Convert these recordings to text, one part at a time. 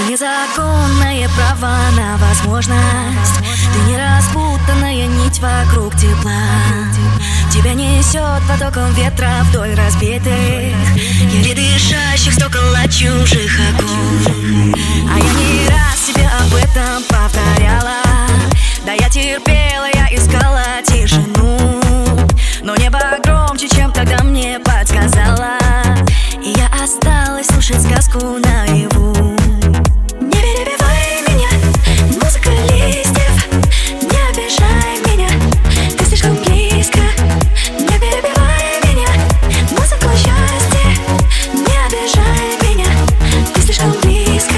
Незаконное право на возможность. Ты не распутанная нить вокруг тепла. Тебя несет потоком ветра вдоль разбитых, еле дышащих стекол от чужих окон. А я не раз себе об этом повторяла. Да я терпела, я искала тишину, но небо громче, чем тогда мне подсказала. И я осталась слушать сказку наяву. Не перебивай меня, музыка листьев. Не обижай меня, ты слишком близко. Не перебивай меня, музыка счастья. Не обижай меня, ты слишком близко.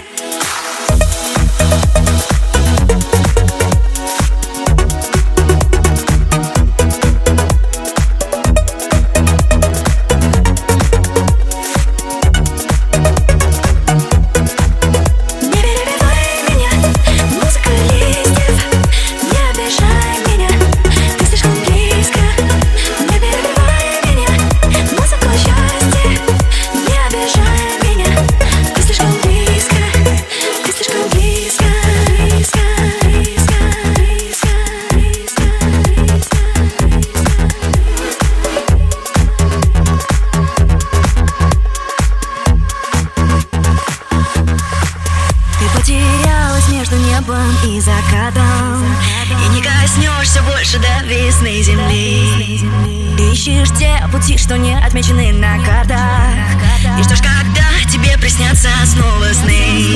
Потерялась между небом и закатом, и не коснешься больше до весны земли. Ты ищешь те пути, что не отмечены на картах. И что ж, когда тебе приснятся снова сны?